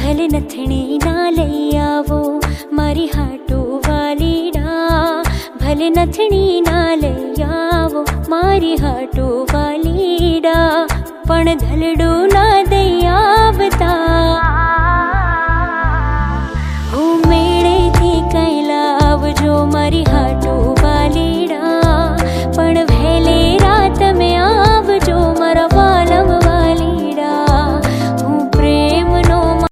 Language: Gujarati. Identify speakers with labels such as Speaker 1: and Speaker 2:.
Speaker 1: ભલે નથણી ના લઈ આવો મારી હાટુ વાલીડા, ભલે નથણી ના લઈ આવો મારી હાટુ વાલીડા, પણ ધલડું ના